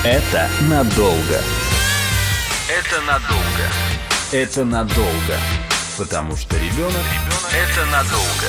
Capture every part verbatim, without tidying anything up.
Это надолго. Это надолго. Это надолго. Потому что ребенок – это надолго.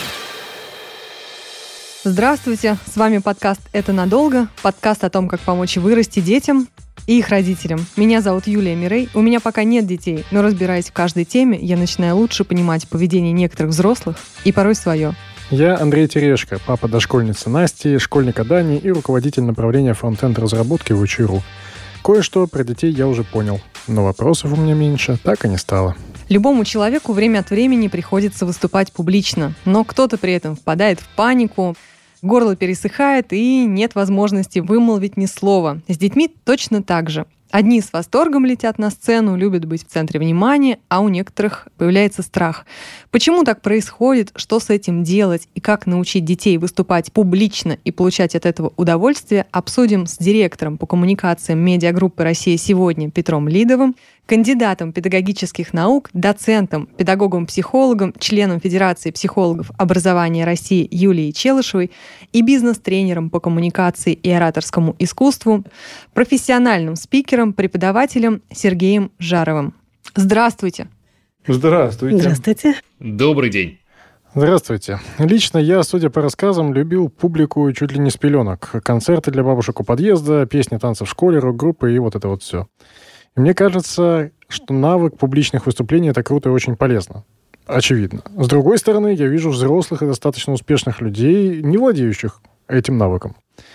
Здравствуйте, с вами подкаст «Это надолго», подкаст о том, как помочь вырасти детям и их родителям. Меня зовут Юлия Мирей, у меня пока нет детей, но разбираясь в каждой теме, я начинаю лучше понимать поведение некоторых взрослых и порой свое. Я Андрей Терешко, папа дошкольницы Насти, школьника Дани и руководитель направления фронтенд разработки в УЧРУ. Кое-что про детей я уже понял, но вопросов у меня меньше так и не стало. Любому человеку время от времени приходится выступать публично, но кто-то при этом впадает в панику, горло пересыхает и нет возможности вымолвить ни слова. С детьми точно так же. Одни с восторгом летят на сцену, любят быть в центре внимания, а у некоторых появляется страх. Почему так происходит, что с этим делать и как научить детей выступать публично и получать от этого удовольствие, обсудим с директором по коммуникациям медиагруппы «Россия сегодня» Петром Лидовым, кандидатом педагогических наук, доцентом, педагогом-психологом, членом Федерации психологов образования России Юлией Челышевой и бизнес-тренером по коммуникации и ораторскому искусству, профессиональным спикером, преподавателем Сергеем Жаровым. Здравствуйте. Здравствуйте. Здравствуйте. Добрый день. Здравствуйте. Лично я, судя по рассказам, любил публику чуть ли не с пеленок. Концерты для бабушек у подъезда, песни, танцы в школе, рок-группы и вот это вот все. И мне кажется, что навык публичных выступлений – это круто и очень полезно. Очевидно. С другой стороны, я вижу взрослых и достаточно успешных людей, не владеющих этим навыком.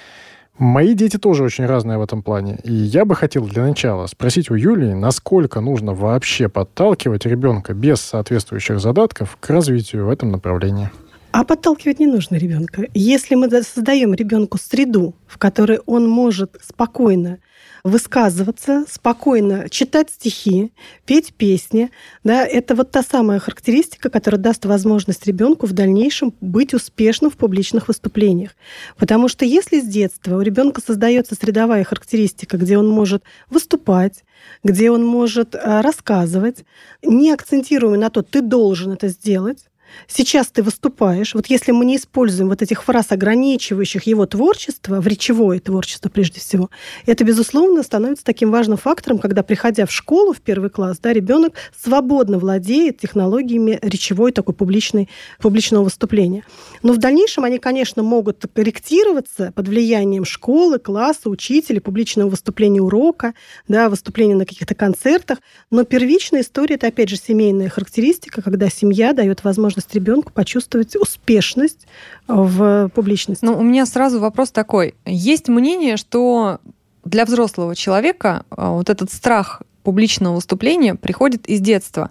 Мои дети тоже очень разные в этом плане. И я бы хотел для начала спросить у Юлии, насколько нужно вообще подталкивать ребенка без соответствующих задатков к развитию в этом направлении. А подталкивать не нужно ребенка. Если мы создаем ребенку среду, в которой он может спокойно высказываться, спокойно читать стихи, петь песни, да, это вот та самая характеристика, которая даст возможность ребенку в дальнейшем быть успешным в публичных выступлениях. Потому что если с детства у ребенка создается средовая характеристика, где он может выступать, где он может рассказывать, не акцентируя на то, ты должен это сделать, сейчас ты выступаешь. Вот если мы не используем вот этих фраз, ограничивающих его творчество, в речевое творчество прежде всего, это, безусловно, становится таким важным фактором, когда, приходя в школу, в первый класс, да, ребенок свободно владеет технологиями речевой такой публичной, публичного выступления. Но в дальнейшем они, конечно, могут корректироваться под влиянием школы, класса, учителя, публичного выступления урока, да, выступления на каких-то концертах. Но первичная история – это, опять же, семейная характеристика, когда семья дает возможность ребенку почувствовать успешность в публичности. Ну, у меня сразу вопрос такой. Есть мнение, что для взрослого человека вот этот страх публичного выступления приходит из детства.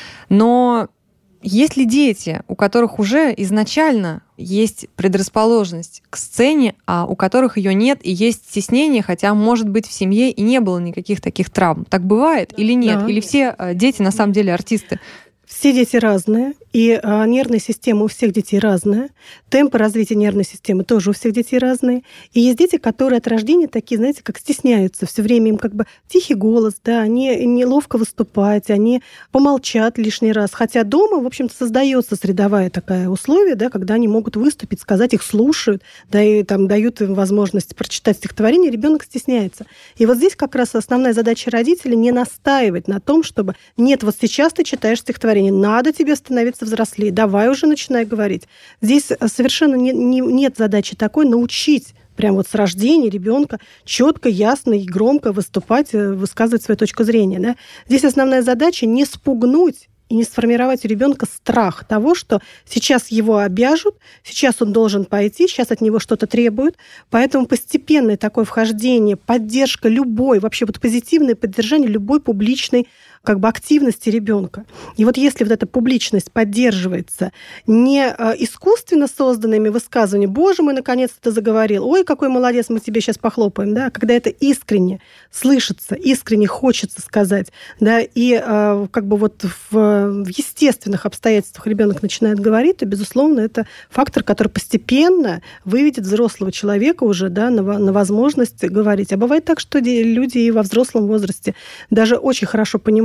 Но есть ли дети, у которых уже изначально есть предрасположенность к сцене, а у которых ее нет, и есть стеснение, хотя, может быть, в семье и не было никаких таких травм? Так бывает или нет? Да. Или все дети на самом деле артисты? Все дети разные, и а, нервная система у всех детей разная, темпы развития нервной системы тоже у всех детей разные. И есть дети, которые от рождения такие, знаете, как стесняются. Все время им как бы тихий голос, да, они неловко выступать, они помолчат лишний раз. Хотя дома, в общем-то, создается средовая такая условие, да, когда они могут выступить, сказать, их слушают, да, и там дают им возможность прочитать стихотворение, ребенок стесняется. И вот здесь как раз основная задача родителей не настаивать на том, чтобы нет, вот сейчас ты читаешь стихотворение, надо тебе становиться взрослее, давай уже начинай говорить. Здесь совершенно не, не, нет задачи такой научить прямо вот с рождения ребенка четко, ясно и громко выступать, высказывать свою точку зрения. Да? Здесь основная задача не спугнуть и не сформировать у ребенка страх того, что сейчас его обяжут, сейчас он должен пойти, сейчас от него что-то требуют. Поэтому постепенное такое вхождение, поддержка любой, вообще вот позитивное поддержание любой публичной как бы активности ребенка. И вот если вот эта публичность поддерживается не искусственно созданными высказываниями, «Боже мой, наконец-то ты заговорил», «Ой, какой молодец, мы тебе сейчас похлопаем», да, когда это искренне слышится, искренне хочется сказать, да, и как бы вот в, в естественных обстоятельствах ребенок начинает говорить, то, безусловно, это фактор, который постепенно выведет взрослого человека уже, да, на, на возможность говорить. А бывает так, что люди и во взрослом возрасте даже очень хорошо понимают,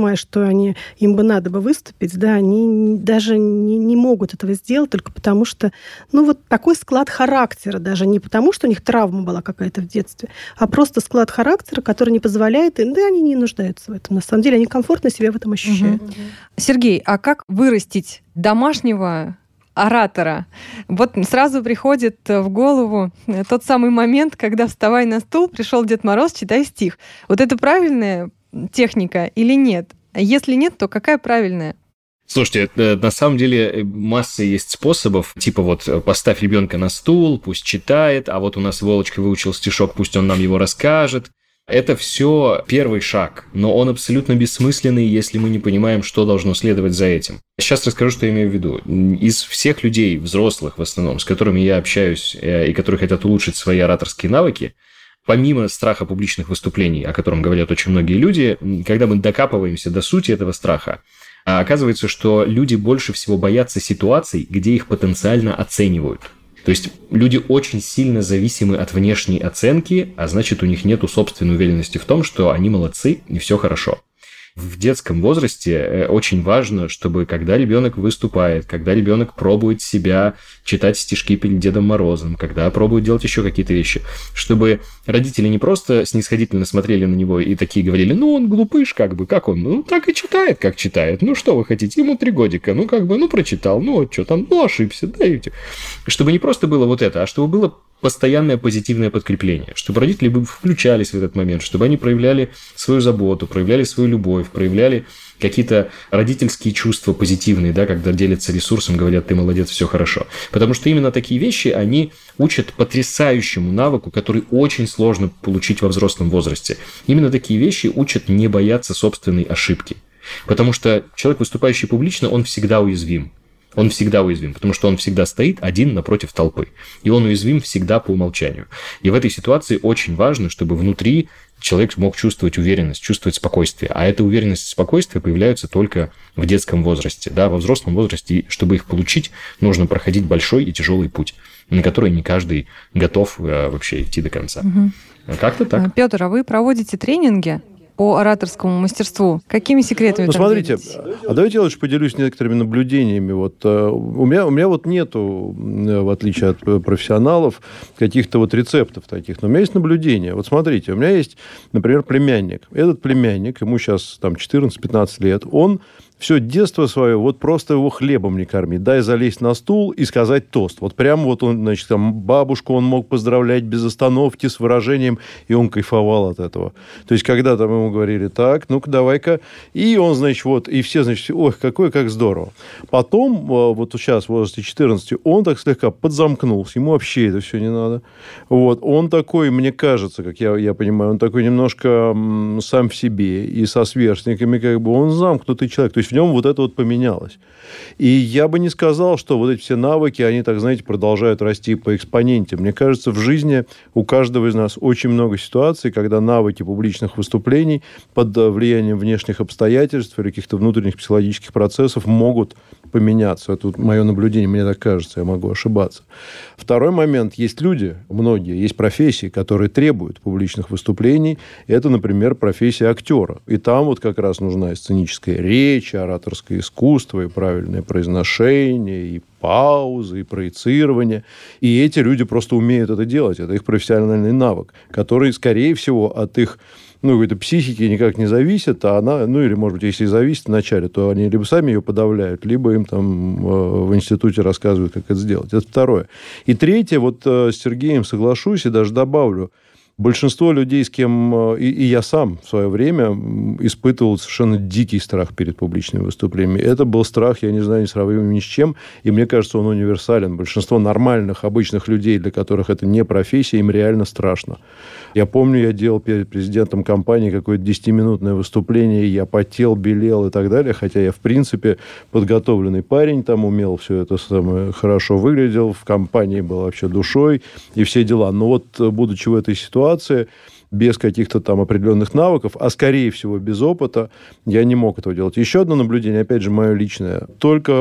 понимая, что они, им бы надо бы выступить, да, они даже не, не могут этого сделать только потому, что, ну, вот такой склад характера, даже не потому, что у них травма была какая-то в детстве, а просто склад характера, который не позволяет им, да, они не нуждаются в этом. На самом деле они комфортно себя в этом ощущают. Угу. Сергей, а как вырастить домашнего оратора? Вот сразу приходит в голову тот самый момент, когда, вставай на стул, пришел Дед Мороз, читай стих. Вот это правильная техника или нет? Если нет, то какая правильная? Слушайте, это, на самом деле масса есть способов, типа вот поставь ребенка на стул, пусть читает, а вот у нас Волочка выучил стишок, пусть он нам его расскажет. Это все первый шаг, но он абсолютно бессмысленный, если мы не понимаем, что должно следовать за этим. Сейчас расскажу, что я имею в виду. Из всех людей, взрослых в основном, с которыми я общаюсь и которые хотят улучшить свои ораторские навыки, помимо страха публичных выступлений, о котором говорят очень многие люди, когда мы докапываемся до сути этого страха, оказывается, что люди больше всего боятся ситуаций, где их потенциально оценивают. То есть люди очень сильно зависимы от внешней оценки, а значит, у них нет собственной уверенности в том, что они молодцы и все хорошо. В детском возрасте очень важно, чтобы когда ребенок выступает, когда ребенок пробует себя читать стишки перед Дедом Морозом, когда пробует делать еще какие-то вещи, чтобы родители не просто снисходительно смотрели на него и такие говорили, ну, он глупыш, как бы, как он? Ну, так и читает, как читает. Ну, что вы хотите? Ему три годика. Ну, как бы, ну, прочитал. Ну, вот что там? Ну, ошибся. Да, и... Чтобы не просто было вот это, а чтобы было постоянное позитивное подкрепление, чтобы родители бы включались в этот момент, чтобы они проявляли свою заботу, проявляли свою любовь, проявляли какие-то родительские чувства позитивные, да, когда делятся ресурсом, говорят, ты молодец, все хорошо. Потому что именно такие вещи, они учат потрясающему навыку, который очень сложно получить во взрослом возрасте. Именно такие вещи учат не бояться собственной ошибки. Потому что человек, выступающий публично, он всегда уязвим. Он всегда уязвим, потому что он всегда стоит один напротив толпы. И он уязвим всегда по умолчанию. И в этой ситуации очень важно, чтобы внутри человек мог чувствовать уверенность, чувствовать спокойствие. А эта уверенность и спокойствие появляются только в детском возрасте. Да? Во взрослом возрасте, и чтобы их получить, нужно проходить большой и тяжелый путь, на который не каждый готов вообще идти до конца. Угу. Как-то так. Петр, а вы проводите тренинги по ораторскому мастерству? Какими секретами? Ну, смотрите, а давайте я лучше поделюсь некоторыми наблюдениями. Вот, у, меня, у меня вот нету, в отличие от профессионалов, каких-то вот рецептов таких, но у меня есть наблюдения. Вот смотрите, у меня есть, например, племянник. Этот племянник, ему сейчас там четырнадцать-пятнадцать лет, он все детство свое, вот просто его хлебом не корми. Дай залезть на стул и сказать тост. Вот прямо вот он, значит, там бабушку он мог поздравлять без остановки с выражением, и он кайфовал от этого. То есть, когда там ему говорили, так, ну-ка, давай-ка. И он, значит, вот, и все, значит, ой, какой, как здорово. Потом, вот сейчас, в возрасте четырнадцати, он так слегка подзамкнулся. Ему вообще это все не надо. Вот. Он такой, мне кажется, как я, я понимаю, он такой немножко м, сам в себе и со сверстниками, как бы, он замкнутый человек. То есть, в нем вот это вот поменялось. И я бы не сказал, что вот эти все навыки, они, так знаете, продолжают расти по экспоненте. Мне кажется, в жизни у каждого из нас очень много ситуаций, когда навыки публичных выступлений под влиянием внешних обстоятельств или каких-то внутренних психологических процессов могут поменяться. Это вот мое наблюдение, мне так кажется, я могу ошибаться. Второй момент. Есть люди, многие, есть профессии, которые требуют публичных выступлений. Это, например, профессия актера. И там вот как раз нужна и сценическая речь, и ораторское искусство, и правильное произношение, и паузы, и проецирование. И эти люди просто умеют это делать. Это их профессиональный навык, который, скорее всего, от их ну, какой-то психики никак не зависит, а она, ну, или, может быть, если и зависит вначале, то они либо сами ее подавляют, либо им там в институте рассказывают, как это сделать. Это второе. И третье, вот с Сергеем соглашусь и даже добавлю, большинство людей, с кем и, и я сам в свое время испытывал совершенно дикий страх перед публичными выступлениями. Это был страх, я не знаю, не сравнимый ни с чем, и мне кажется, он универсален. Большинство нормальных, обычных людей, для которых это не профессия, им реально страшно. Я помню, я делал перед президентом компании какое-то десятиминутное выступление, я потел, белел и так далее, хотя я, в принципе, подготовленный парень, там умел все это самое, хорошо выглядел, в компании был вообще душой и все дела. Но вот, будучи в этой ситуации, без каких-то там определенных навыков, а скорее всего без опыта, я не мог этого делать. Еще одно наблюдение, опять же, мое личное. Только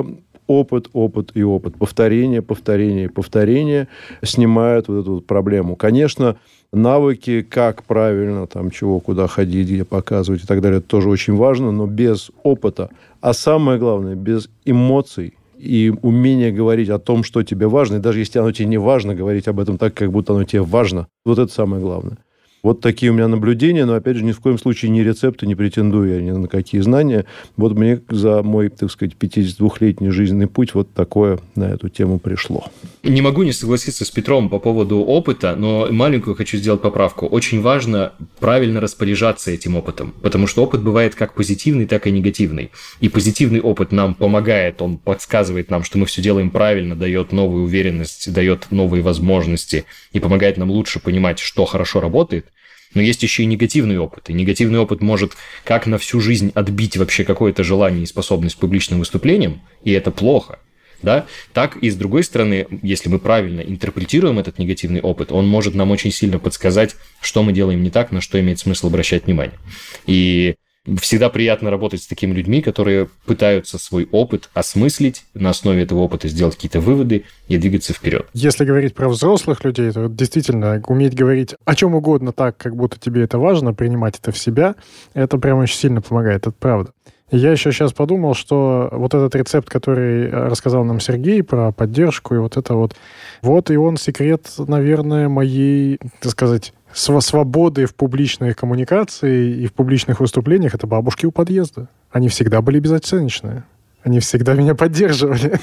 опыт, опыт и опыт. Повторение, повторение и повторение снимают вот эту вот проблему. Конечно, навыки, как правильно, там, чего, куда ходить, где показывать и так далее, это тоже очень важно, но без опыта, а самое главное, без эмоций и умения говорить о том, что тебе важно, и даже если оно тебе не важно, говорить об этом так, как будто оно тебе важно. Вот это самое главное. Вот такие у меня наблюдения, но, опять же, ни в коем случае не рецепты, не претендую я ни на какие знания. Вот мне за мой, так сказать, пятидесятидвухлетний жизненный путь вот такое на эту тему пришло. Не могу не согласиться с Петром по поводу опыта, но маленькую хочу сделать поправку. Очень важно правильно распоряжаться этим опытом, потому что опыт бывает как позитивный, так и негативный. И позитивный опыт нам помогает, он подсказывает нам, что мы все делаем правильно, дает новую уверенность, дает новые возможности и помогает нам лучше понимать, что хорошо работает. Но есть еще и негативный опыт. И негативный опыт может как на всю жизнь отбить вообще какое-то желание и способность к публичным выступлениям, и это плохо. Да? Так и с другой стороны, если мы правильно интерпретируем этот негативный опыт, он может нам очень сильно подсказать, что мы делаем не так, на что имеет смысл обращать внимание. И всегда приятно работать с такими людьми, которые пытаются свой опыт осмыслить, на основе этого опыта сделать какие-то выводы и двигаться вперед. Если говорить про взрослых людей, то действительно уметь говорить о чем угодно так, как будто тебе это важно, принимать это в себя, это прям очень сильно помогает, это правда. И я еще сейчас подумал, что вот этот рецепт, который рассказал нам Сергей про поддержку, и вот это вот, вот и он секрет, наверное, моей, так сказать, свободы в публичной коммуникации и в публичных выступлениях. Это бабушки у подъезда. Они всегда были безоценочные. Они всегда меня поддерживали.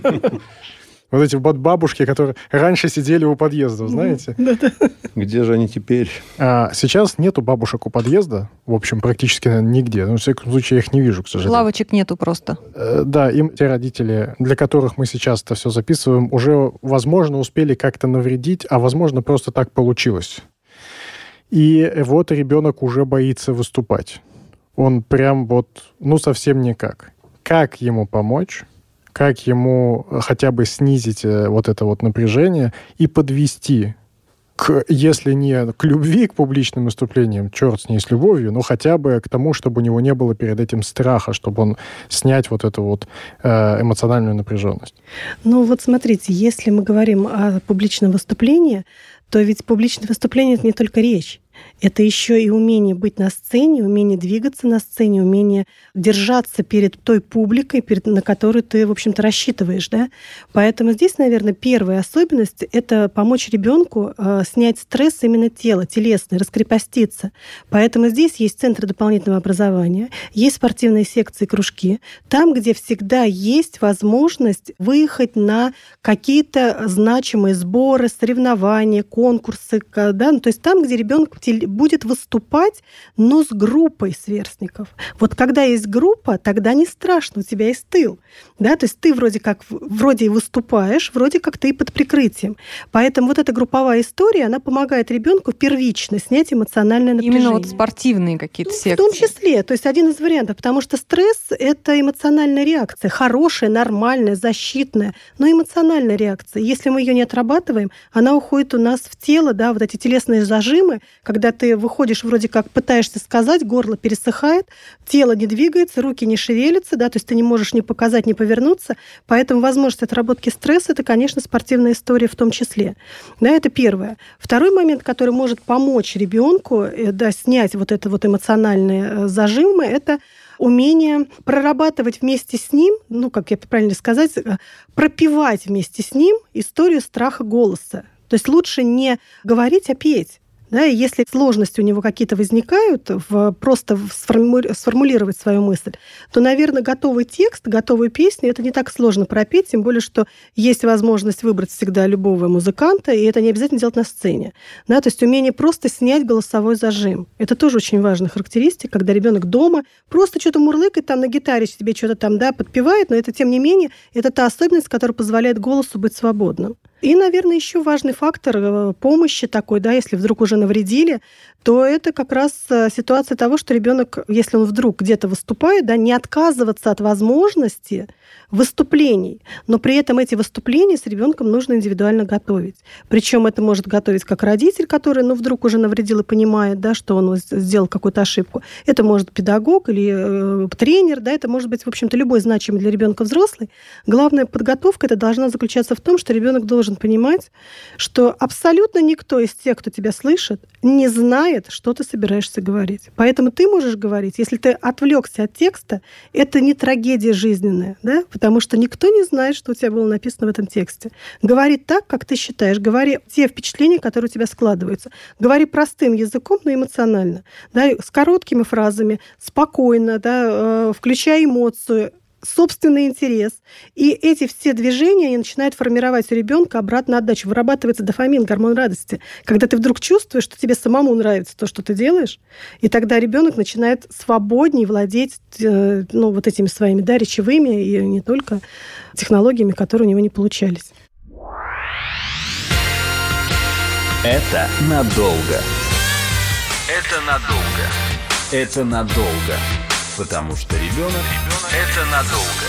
Вот эти вот бабушки, которые раньше сидели у подъезда, знаете? Где же они теперь? А сейчас нету бабушек у подъезда. В общем, практически нигде. Ну, в всяком случае, я их не вижу, к сожалению. Лавочек нету просто. Да, им те родители, для которых мы сейчас это все записываем, уже, возможно, успели как-то навредить, а, возможно, просто так получилось. И вот ребенок уже боится выступать. Он прям вот, ну, совсем никак. Как ему помочь? Как ему хотя бы снизить вот это вот напряжение и подвести к, если не к любви к публичным выступлениям, черт с ней с любовью, но хотя бы к тому, чтобы у него не было перед этим страха, чтобы он снять вот эту вот эмоциональную напряженность. Ну вот смотрите, если мы говорим о публичном выступлении, то ведь публичное выступление — это не только речь. Это еще и умение быть на сцене, умение двигаться на сцене, умение держаться перед той публикой, перед, на которую ты, в общем-то, рассчитываешь. Да? Поэтому здесь, наверное, первая особенность — это помочь ребенку э, снять стресс именно тела, телесный, раскрепоститься. Поэтому здесь есть центры дополнительного образования, есть спортивные секции, кружки, там, где всегда есть возможность выехать на какие-то значимые сборы, соревнования, конкурсы. Да? Ну, то есть там, где ребенок будет выступать, но с группой сверстников. Вот когда есть группа, тогда не страшно, у тебя есть тыл. Да? То есть ты вроде как вроде и выступаешь, вроде как ты и под прикрытием. Поэтому вот эта групповая история, она помогает ребенку первично снять эмоциональное напряжение. Именно вот спортивные какие-то ну, секции. В том числе. То есть один из вариантов. Потому что стресс — это эмоциональная реакция. Хорошая, нормальная, защитная, но эмоциональная реакция. Если мы ее не отрабатываем, она уходит у нас в тело, да, вот эти телесные зажимы, когда ты выходишь, вроде как пытаешься сказать, горло пересыхает, тело не двигается, руки не шевелятся, да, то есть ты не можешь ни показать, ни повернуться. Поэтому возможность отработки стресса — это, конечно, спортивная история в том числе. Да, это первое. Второй момент, который может помочь ребенку, да, снять вот это вот эмоциональные зажимы, это умение прорабатывать вместе с ним, ну, как я правильно сказать, пропевать вместе с ним историю страха голоса. То есть лучше не говорить, а петь. Да, и если сложности у него какие-то возникают, в, просто сформу, сформулировать свою мысль, то, наверное, готовый текст, готовую песню, это не так сложно пропеть, тем более, что есть возможность выбрать всегда любого музыканта, и это не обязательно делать на сцене. Да, то есть умение просто снять голосовой зажим. Это тоже очень важная характеристика, когда ребенок дома просто что-то мурлыкает, там на гитаре себе что-то там, да, подпевает, но это, тем не менее, это та особенность, которая позволяет голосу быть свободным. И, наверное, еще важный фактор помощи такой, да, если вдруг уже навредили, то это как раз ситуация того, что ребенок, если он вдруг где-то выступает, да, не отказываться от возможности выступлений, но при этом эти выступления с ребенком нужно индивидуально готовить. Причем это может готовить как родитель, который, ну, вдруг уже навредил и понимает, да, что он сделал какую-то ошибку. Это может педагог или э, тренер, да, это может быть, в общем-то, любой значимый для ребенка взрослый. Главная подготовка это должна заключаться в том, что ребенок должен понимать, что абсолютно никто из тех, кто тебя слышит, не знает, что ты собираешься говорить. Поэтому ты можешь говорить, если ты отвлекся от текста, это не трагедия жизненная, да, потому что никто не знает, что у тебя было написано в этом тексте. Говори так, как ты считаешь, говори те впечатления, которые у тебя складываются. Говори простым языком, но эмоционально, да, с короткими фразами, спокойно, да, э, включая эмоцию, собственный интерес. И эти все движения они начинают формировать у ребенка обратно отдачу. Вырабатывается дофамин, гормон радости. Когда ты вдруг чувствуешь, что тебе самому нравится то, что ты делаешь, и тогда ребенок начинает свободнее владеть ну, вот этими своими да, речевыми и не только технологиями, которые у него не получались. Это надолго. Это надолго. Это надолго. Потому что ребенок – это надолго.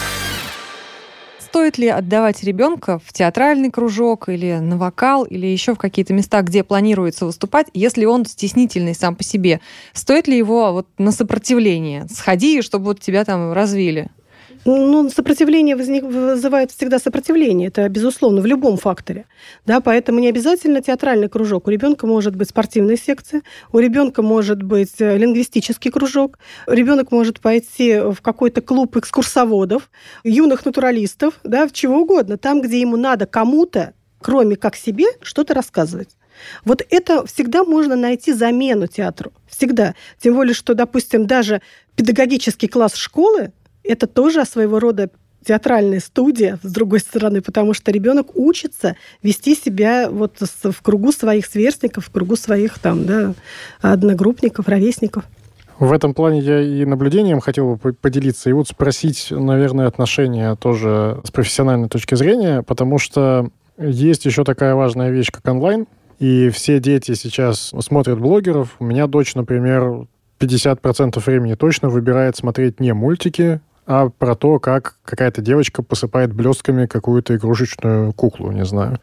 Стоит ли отдавать ребенка в театральный кружок или на вокал, или еще в какие-то места, где планируется выступать, если он стеснительный сам по себе? Стоит ли его вот на сопротивление? Сходи, чтобы вот тебя там развили. Ну, сопротивление возник, вызывает всегда сопротивление. Это, безусловно, в любом факторе. Да, поэтому не обязательно театральный кружок. У ребенка может быть спортивная секция, у ребенка может быть лингвистический кружок, ребенок может пойти в какой-то клуб экскурсоводов, юных натуралистов, да, в чего угодно. Там, где ему надо кому-то, кроме как себе, что-то рассказывать. Вот это всегда можно найти замену театру. Всегда. Тем более, что, допустим, даже педагогический класс школы это тоже своего рода театральная студия, с другой стороны, потому что ребенок учится вести себя вот в кругу своих сверстников, в кругу своих там, да, одногруппников, ровесников. В этом плане я и наблюдением хотел бы поделиться, и вот спросить, наверное, отношения тоже с профессиональной точки зрения, потому что есть еще такая важная вещь, как онлайн, и все дети сейчас смотрят блогеров. У меня дочь, например, пятьдесят процентов времени точно выбирает смотреть не мультики, а про то, как какая-то девочка посыпает блестками какую-то игрушечную куклу, не знаю.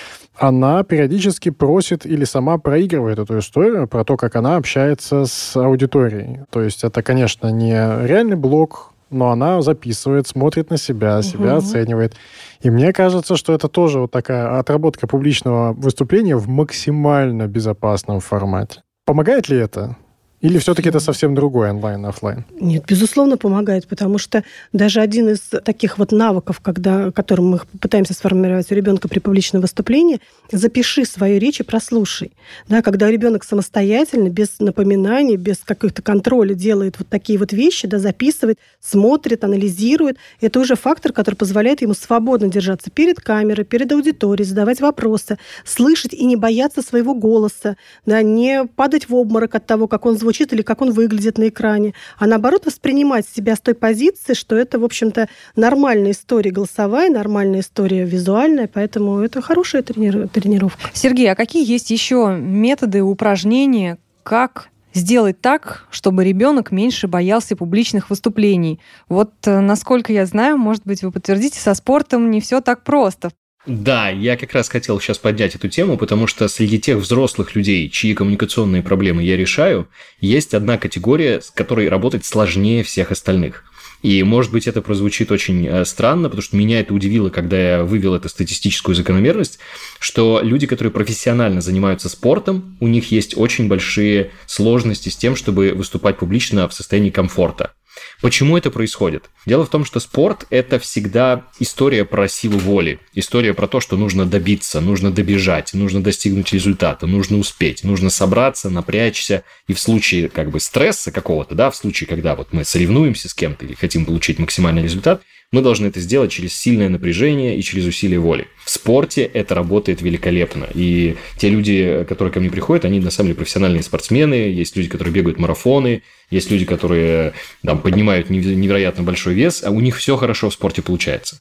Она периодически просит или сама проигрывает эту историю про то, как она общается с аудиторией. То есть это, конечно, не реальный блог, но она записывает, смотрит на себя, себя угу. оценивает. И мне кажется, что это тоже вот такая отработка публичного выступления в максимально безопасном формате. Помогает ли это? Или все-таки это совсем другой онлайн, офлайн? Нет, безусловно, помогает, потому что даже один из таких вот навыков, когда, которым мы пытаемся сформировать у ребенка при публичном выступлении, запиши свою речь и прослушай. Да, когда ребенок самостоятельно, без напоминаний, без каких-то контроля делает вот такие вот вещи, да, записывает, смотрит, анализирует, это уже фактор, который позволяет ему свободно держаться перед камерой, перед аудиторией, задавать вопросы, слышать и не бояться своего голоса, да, не падать в обморок от того, как он звучит, звучит или как он выглядит на экране, а наоборот воспринимать себя с той позиции, что это, в общем-то, нормальная история голосовая, нормальная история визуальная, поэтому это хорошая трени- тренировка. Сергей, а какие есть еще методы, упражнения, как сделать так, чтобы ребенок меньше боялся публичных выступлений? Вот, насколько я знаю, может быть, вы подтвердите, со спортом не все так просто. Да, я как раз хотел сейчас поднять эту тему, потому что среди тех взрослых людей, чьи коммуникационные проблемы я решаю, есть одна категория, с которой работать сложнее всех остальных. И, может быть, это прозвучит очень странно, потому что меня это удивило, когда я вывел эту статистическую закономерность, что люди, которые профессионально занимаются спортом, у них есть очень большие сложности с тем, чтобы выступать публично в состоянии комфорта. Почему это происходит? Дело в том, что спорт – это всегда история про силу воли, история про то, что нужно добиться, нужно добежать, нужно достигнуть результата, нужно успеть, нужно собраться, напрячься. И в случае как бы стресса какого-то, да, в случае, когда вот мы соревнуемся с кем-то или хотим получить максимальный результат, мы должны это сделать через сильное напряжение и через усилие воли. В спорте это работает великолепно. И те люди, которые ко мне приходят, они на самом деле профессиональные спортсмены. Есть люди, которые бегают марафоны, есть люди, которые там, поднимают невероятно большой вес, а у них все хорошо в спорте получается.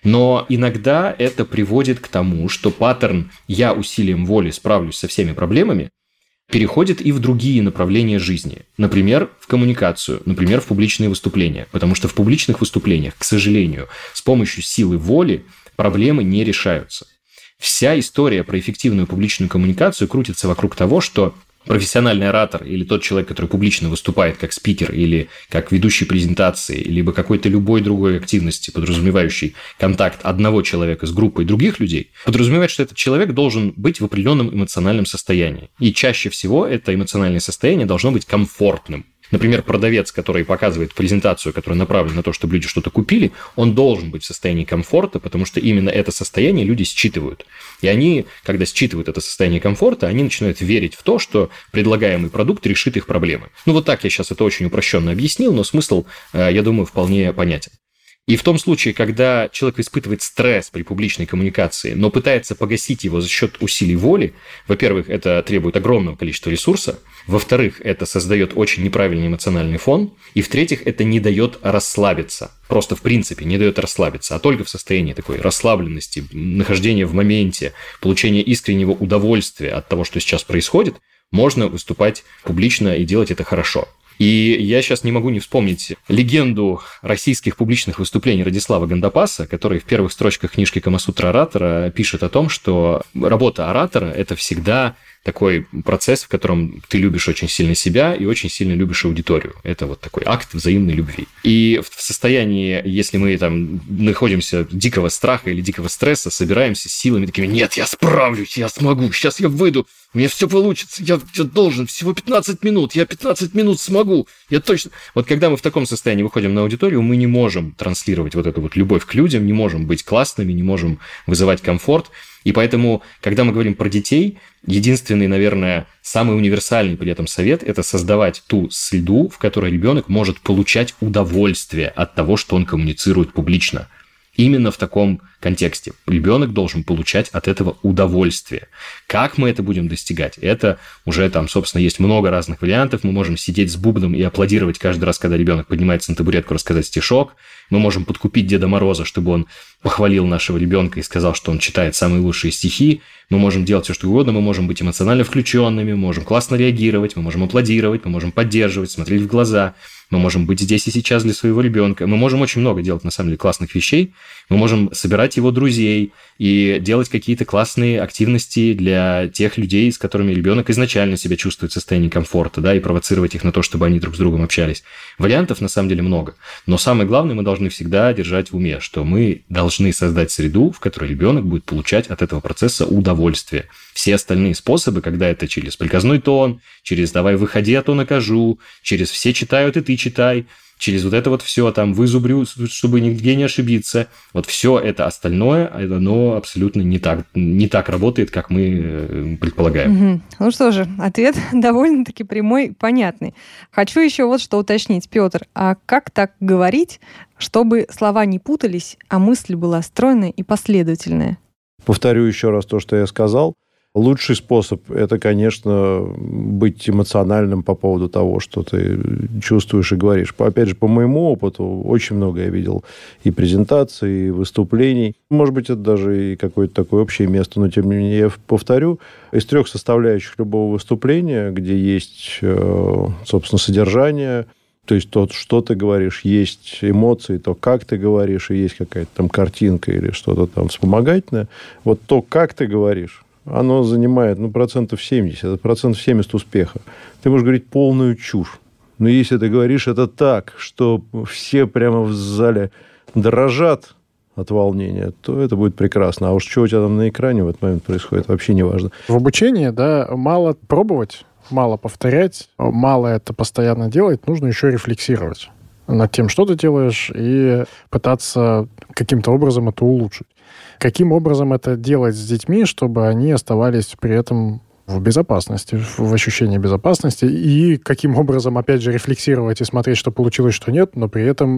Но иногда это приводит к тому, что паттерн «я усилием воли справлюсь со всеми проблемами» переходит и в другие направления жизни. Например, в коммуникацию, например, в публичные выступления. Потому что в публичных выступлениях, к сожалению, с помощью силы воли проблемы не решаются. Вся история про эффективную публичную коммуникацию крутится вокруг того, что профессиональный оратор или тот человек, который публично выступает как спикер или как ведущий презентации, либо какой-то любой другой активности, подразумевающий контакт одного человека с группой других людей, подразумевает, что этот человек должен быть в определенном эмоциональном состоянии. И чаще всего это эмоциональное состояние должно быть комфортным. Например, продавец, который показывает презентацию, которая направлена на то, чтобы люди что-то купили, он должен быть в состоянии комфорта, потому что именно это состояние люди считывают. И они, когда считывают это состояние комфорта, они начинают верить в то, что предлагаемый продукт решит их проблемы. Ну вот так я сейчас это очень упрощенно объяснил, но смысл, я думаю, вполне понятен. И в том случае, когда человек испытывает стресс при публичной коммуникации, но пытается погасить его за счет усилий воли, во-первых, это требует огромного количества ресурса, во-вторых, это создает очень неправильный эмоциональный фон, и в-третьих, это не дает расслабиться. Просто в принципе не дает расслабиться, а только в состоянии такой расслабленности, нахождения в моменте, получения искреннего удовольствия от того, что сейчас происходит, можно выступать публично и делать это хорошо. И я сейчас не могу не вспомнить легенду российских публичных выступлений Радислава Гандапаса, который в первых строчках книжки «Камасутра оратора» пишет о том, что работа оратора – это всегда такой процесс, в котором ты любишь очень сильно себя и очень сильно любишь аудиторию. Это вот такой акт взаимной любви. И в состоянии, если мы там находимся дикого страха или дикого стресса, собираемся с силами такими: нет, я справлюсь, я смогу, сейчас я выйду, у меня все получится, я, я должен, всего пятнадцать минут, я пятнадцать минут смогу, я точно... Вот когда мы в таком состоянии выходим на аудиторию, мы не можем транслировать вот эту вот любовь к людям, не можем быть классными, не можем вызывать комфорт. И поэтому, когда мы говорим про детей, единственный, наверное, самый универсальный при этом совет – это создавать ту среду, в которой ребенок может получать удовольствие от того, что он коммуницирует публично. Именно в таком контексте. Ребенок должен получать от этого удовольствие. Как мы это будем достигать? Это уже там, собственно, есть много разных вариантов. Мы можем сидеть с бубном и аплодировать каждый раз, когда ребенок поднимается на табуретку, рассказать стишок. Мы можем подкупить Деда Мороза, чтобы он похвалил нашего ребенка и сказал, что он читает самые лучшие стихи. Мы можем делать все, что угодно. Мы можем быть эмоционально включенными, мы можем классно реагировать, мы можем аплодировать, мы можем поддерживать, смотреть в глаза. Мы можем быть здесь и сейчас для своего ребенка. Мы можем очень много делать, на самом деле, классных вещей. Мы можем собирать его друзей и делать какие-то классные активности для тех людей, с которыми ребенок изначально себя чувствует в состоянии комфорта, да, и провоцировать их на то, чтобы они друг с другом общались. Вариантов, на самом деле, много. Но самое главное, мы должны всегда держать в уме, что мы должны создать среду, в которой ребенок будет получать от этого процесса удовольствие. Все остальные способы, когда это через приказной тон, через «давай выходи, а то накажу», через «все читают, и ты читай», через вот это вот все, там, вызубрю, чтобы нигде не ошибиться. Вот все это остальное, оно абсолютно не так, не так работает, как мы предполагаем. Угу. Ну что же, ответ довольно-таки прямой, понятный. Хочу еще вот что уточнить, Петр. А как так говорить, чтобы слова не путались, а мысль была стройная и последовательная? Повторю еще раз то, что я сказал. Лучший способ – это, конечно, быть эмоциональным по поводу того, что ты чувствуешь и говоришь. Опять же, по моему опыту, очень много я видел и презентаций, и выступлений. Может быть, это даже и какое-то такое общее место, но, тем не менее, я повторю, из трех составляющих любого выступления, где есть, собственно, содержание, то есть то, что ты говоришь, есть эмоции, то, как ты говоришь, и есть какая-то там картинка или что-то там вспомогательное. Вот то, как ты говоришь, оно занимает, ну, процентов семьдесят. Это процентов семьдесят успеха. Ты можешь говорить полную чушь. Но если ты говоришь это так, что все прямо в зале дрожат от волнения, то это будет прекрасно. А уж что у тебя там на экране в этот момент происходит, вообще не важно. В обучении, да, мало пробовать, мало повторять, мало это постоянно делать, нужно еще рефлексировать над тем, что ты делаешь, и пытаться каким-то образом это улучшить. Каким образом это делать с детьми, чтобы они оставались при этом в безопасности, в ощущении безопасности, и каким образом, опять же, рефлексировать и смотреть, что получилось, что нет, но при этом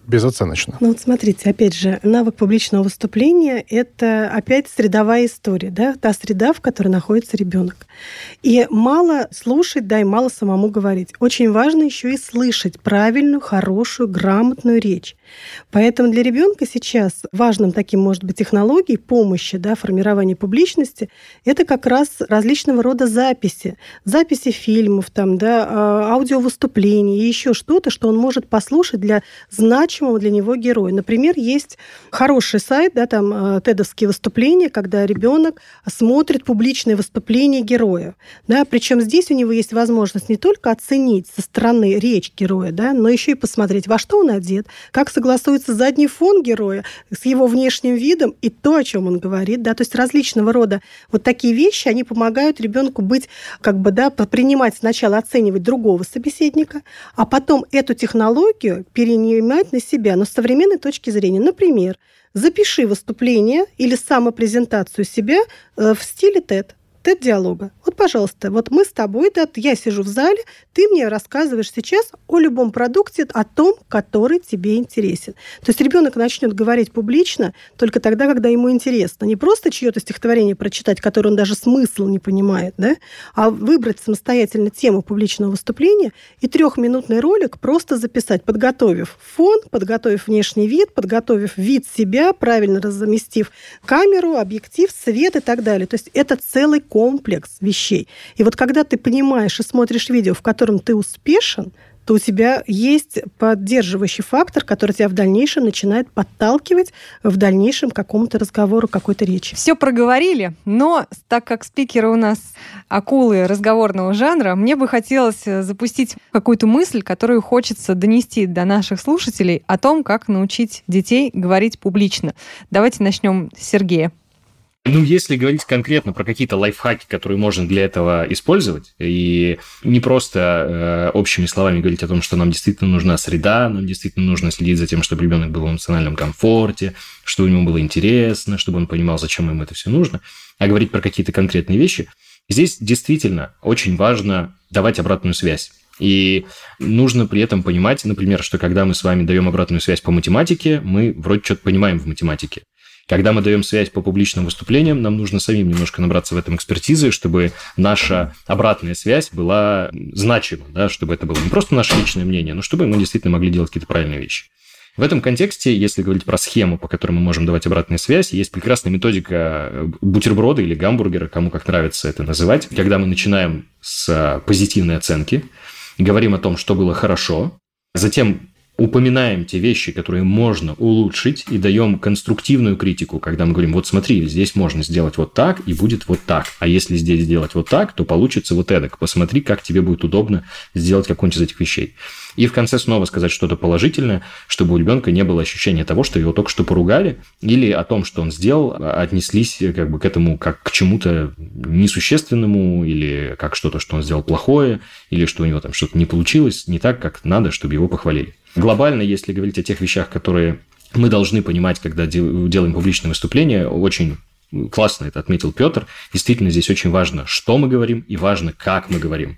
безоценочно. Ну вот смотрите, опять же, навык публичного выступления – это опять средовая история, да, та среда, в которой находится ребенок. И мало слушать, да, и мало самому говорить. Очень важно еще и слышать правильную, хорошую, грамотную речь. Поэтому для ребенка сейчас важным таким, может быть, технологией помощи, да, формирования публичности – это как раз различного рода записи. Записи фильмов, там, да, аудиовыступлений и еще что-то, что он может послушать для значимого для него героя. Например, есть хороший сайт, да, там, тедовские выступления, когда ребенок смотрит публичные выступления героя. Да, причем здесь у него есть возможность не только оценить со стороны речь героя, да, но еще и посмотреть, во что он одет, как согласуется задний фон героя с его внешним видом и то, о чем он говорит. Да, то есть различного рода вот такие вещи, они помогают ребенку быть, как бы, да, принимать сначала, оценивать другого собеседника, а потом эту технологию перенимать на себя, но с современной точки зрения. Например, запиши выступление или самопрезентацию себя в стиле тед. тед-диалога. Вот, пожалуйста, вот мы с тобой, да, я сижу в зале, ты мне рассказываешь сейчас о любом продукте, о том, который тебе интересен. То есть ребенок начнет говорить публично только тогда, когда ему интересно. Не просто чье-то стихотворение прочитать, которое он даже смысл не понимает, да, а выбрать самостоятельно тему публичного выступления и трехминутный ролик просто записать, подготовив фон, подготовив внешний вид, подготовив вид себя, правильно разместив камеру, объектив, свет и так далее. То есть это целый комплекс вещей. И вот когда ты понимаешь и смотришь видео, в котором ты успешен, то у тебя есть поддерживающий фактор, который тебя в дальнейшем начинает подталкивать в дальнейшем к какому-то разговору, какой-то речи. Все проговорили, но так как спикеры у нас акулы разговорного жанра, мне бы хотелось запустить какую-то мысль, которую хочется донести до наших слушателей о том, как научить детей говорить публично. Давайте начнем с Сергея. Ну, если говорить конкретно про какие-то лайфхаки, которые можно для этого использовать, и не просто э, общими словами говорить о том, что нам действительно нужна среда, нам действительно нужно следить за тем, чтобы ребенок был в эмоциональном комфорте, чтобы ему было интересно, чтобы он понимал, зачем ему это все нужно, а говорить про какие-то конкретные вещи, здесь действительно очень важно давать обратную связь. И нужно при этом понимать, например, что когда мы с вами даем обратную связь по математике, мы вроде что-то понимаем в математике. Когда мы даем связь по публичным выступлениям, нам нужно самим немножко набраться в этом экспертизы, чтобы наша обратная связь была значима, да, чтобы это было не просто наше личное мнение, но чтобы мы действительно могли делать какие-то правильные вещи. В этом контексте, если говорить про схему, по которой мы можем давать обратную связь, есть прекрасная методика бутерброда или гамбургера, кому как нравится это называть, когда мы начинаем с позитивной оценки, говорим о том, что было хорошо, затем упоминаем те вещи, которые можно улучшить, и даем конструктивную критику, когда мы говорим, вот смотри, здесь можно сделать вот так, и будет вот так. А если здесь сделать вот так, то получится вот эдак. Посмотри, как тебе будет удобно сделать какую-нибудь из этих вещей. И в конце снова сказать что-то положительное, чтобы у ребенка не было ощущения того, что его только что поругали, или о том, что он сделал, отнеслись как бы к этому как к чему-то несущественному, или как что-то, что он сделал плохое, или что у него там что-то не получилось не так, как надо, чтобы его похвалили. Глобально, если говорить о тех вещах, которые мы должны понимать, когда делаем публичное выступление, очень классно это отметил Петр. Действительно, здесь очень важно, что мы говорим, и важно, как мы говорим.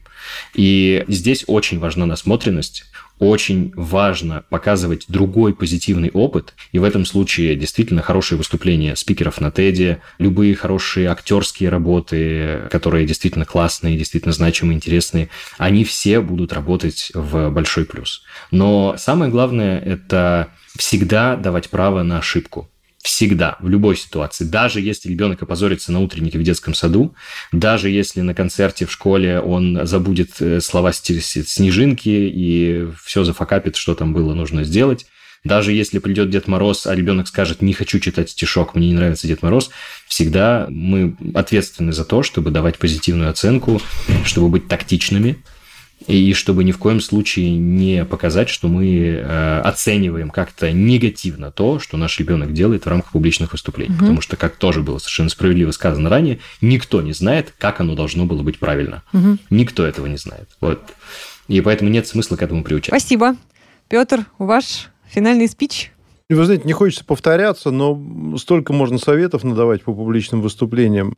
И здесь очень важна насмотренность, очень важно показывать другой позитивный опыт. И в этом случае действительно хорошие выступления спикеров на Теде, любые хорошие актерские работы, которые действительно классные, действительно значимые, интересные, они все будут работать в большой плюс. Но самое главное – это всегда давать право на ошибку. Всегда, в любой ситуации. Даже если ребенок опозорится на утреннике в детском саду, даже если на концерте в школе он забудет слова снежинки и все зафакапит, что там было нужно сделать, даже если придет Дед Мороз, а ребенок скажет, не хочу читать стишок, мне не нравится Дед Мороз, всегда мы ответственны за то, чтобы давать позитивную оценку, чтобы быть тактичными, и чтобы ни в коем случае не показать, что мы э, оцениваем как-то негативно то, что наш ребенок делает в рамках публичных выступлений. Mm-hmm. Потому что, как тоже было совершенно справедливо сказано ранее, никто не знает, как оно должно было быть правильно. Mm-hmm. Никто этого не знает. Вот. И поэтому нет смысла к этому приучать. Спасибо. Петр, ваш финальный спич? Вы знаете, не хочется повторяться, но столько можно советов надавать по публичным выступлениям.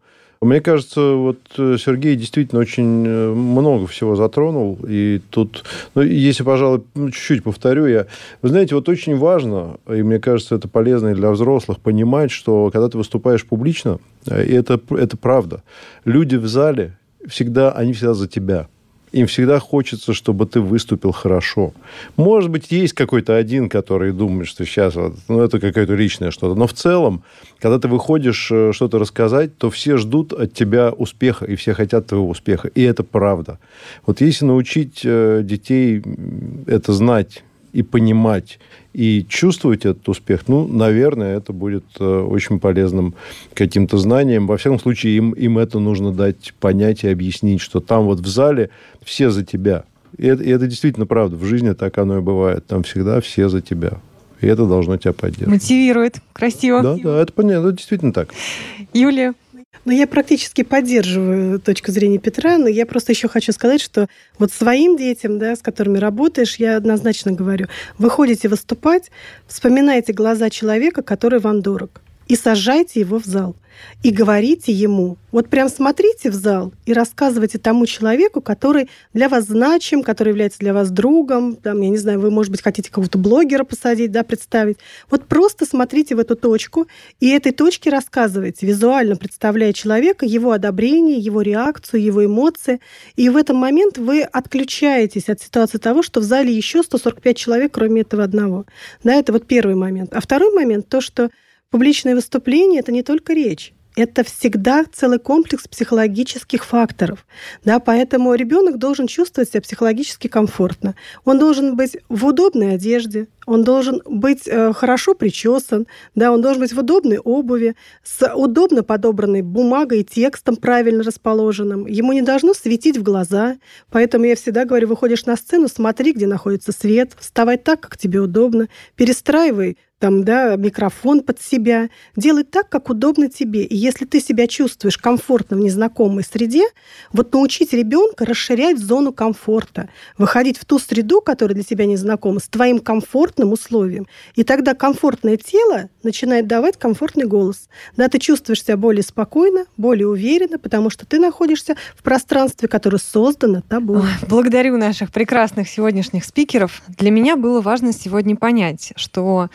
Мне кажется, вот Сергей действительно очень много всего затронул. И тут, ну, если, пожалуй, ну, чуть-чуть повторю я. Вы знаете, вот очень важно, и мне кажется, это полезно и для взрослых, понимать, что когда ты выступаешь публично, и это, это правда, люди в зале всегда, они всегда за тебя. Им всегда хочется, чтобы ты выступил хорошо. Может быть, есть какой-то один, который думает, что сейчас вот, ну, это какое-то личное что-то. Но в целом, когда ты выходишь что-то рассказать, то все ждут от тебя успеха, и все хотят твоего успеха. И это правда. Вот если научить детей это знать и понимать, и чувствовать этот успех, ну, наверное, это будет очень полезным каким-то знанием. Во всяком случае, им, им это нужно дать понять и объяснить, что там вот в зале все за тебя. И это, и это действительно правда. В жизни так оно и бывает. Там всегда все за тебя. И это должно тебя поддерживать. Мотивирует. Красиво. Да, да, это понятно. Это действительно так. Юлия? Ну, я практически поддерживаю точку зрения Петра, но я просто еще хочу сказать, что вот своим детям, да, с которыми работаешь, я однозначно говорю, вы ходите выступать, вспоминайте глаза человека, который вам дорог, и сажайте его в зал. И говорите ему, вот прям смотрите в зал и рассказывайте тому человеку, который для вас значим, который является для вас другом, там, я не знаю, вы, может быть, хотите какого-то блогера посадить, да, представить. Вот просто смотрите в эту точку и этой точке рассказывайте, визуально представляя человека, его одобрение, его реакцию, его эмоции. И в этот момент вы отключаетесь от ситуации того, что в зале еще сто сорок пять человек, кроме этого одного. Да, это вот первый момент. А второй момент, то, что публичное выступление – это не только речь. Это всегда целый комплекс психологических факторов. Да, поэтому ребенок должен чувствовать себя психологически комфортно. Он должен быть в удобной одежде, он должен быть э, хорошо причесан, да, он должен быть в удобной обуви, с удобно подобранной бумагой и текстом правильно расположенным. Ему не должно светить в глаза. Поэтому я всегда говорю, выходишь на сцену, смотри, где находится свет, вставай так, как тебе удобно, перестраивай там, да, микрофон под себя, делай так, как удобно тебе. И если ты себя чувствуешь комфортно в незнакомой среде, вот научить ребенка расширять зону комфорта, выходить в ту среду, которая для тебя незнакома, с твоим комфортным условием. И тогда комфортное тело начинает давать комфортный голос. Да, ты чувствуешь себя более спокойно, более уверенно, потому что ты находишься в пространстве, которое создано тобой. Благодарю наших прекрасных сегодняшних спикеров. Для меня было важно сегодня понять, что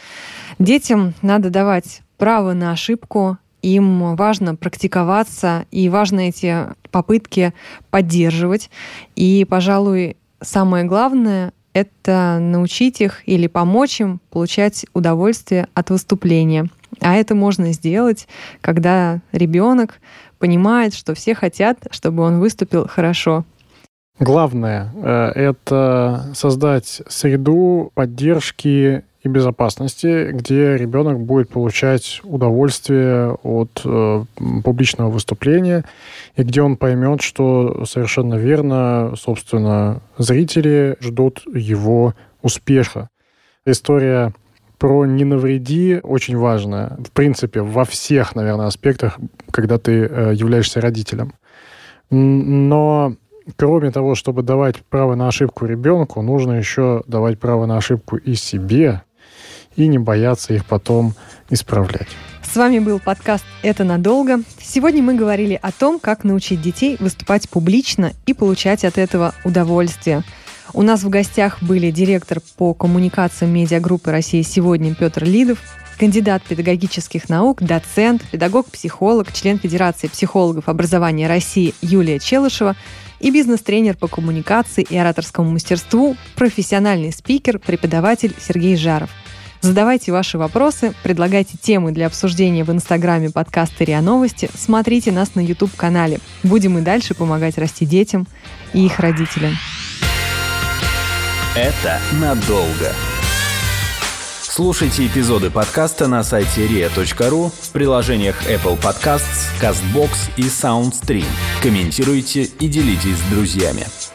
детям надо давать право на ошибку, им важно практиковаться, и важно эти попытки поддерживать. И, пожалуй, самое главное — это научить их или помочь им получать удовольствие от выступления. А это можно сделать, когда ребенок понимает, что все хотят, чтобы он выступил хорошо. Главное — это создать среду поддержки и безопасности, где ребенок будет получать удовольствие от э, публичного выступления, и где он поймет, что совершенно верно, собственно, зрители ждут его успеха. История про «не навреди» очень важная. В принципе, во всех, наверное, аспектах, когда ты э, являешься родителем. Но кроме того, чтобы давать право на ошибку ребенку, нужно еще давать право на ошибку и себе, и не бояться их потом исправлять. С вами был подкаст «Это надолго». Сегодня мы говорили о том, как научить детей выступать публично и получать от этого удовольствие. У нас в гостях были директор по коммуникациям медиагруппы «Россия сегодня» Петр Лидов, кандидат педагогических наук, доцент, педагог-психолог, член Федерации психологов образования России Юлия Челышева и бизнес-тренер по коммуникации и ораторскому мастерству, профессиональный спикер, преподаватель Сергей Жаров. Задавайте ваши вопросы, предлагайте темы для обсуждения в инстаграме подкаста РИА Новости, смотрите нас на YouTube-канале. Будем и дальше помогать расти детям и их родителям. Это надолго. Слушайте эпизоды подкаста на сайте риа точка ру, в приложениях Apple Podcasts, CastBox и SoundStream. Комментируйте и делитесь с друзьями.